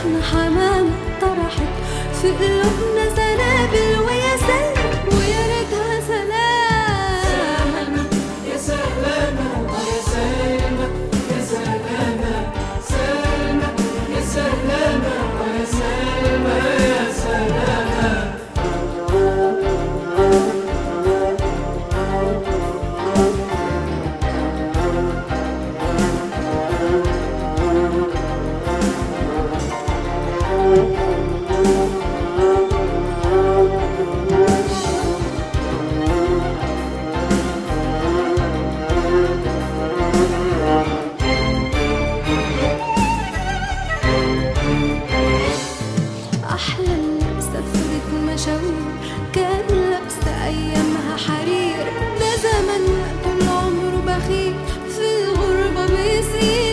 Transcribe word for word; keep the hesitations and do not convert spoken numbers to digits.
احنا حمام طرحت في قلوبنا سنابل ويا سلام ويا ريتها سلام. يا سلامة يا سلامة يا سلامة سلامة يا سلامة يا سلامة يا سلامة. أحلى اللبسة فرقت مشاوير كان لابسة أيامها حرير، ده زمن طول عمره بخيل في الغربة بيسير.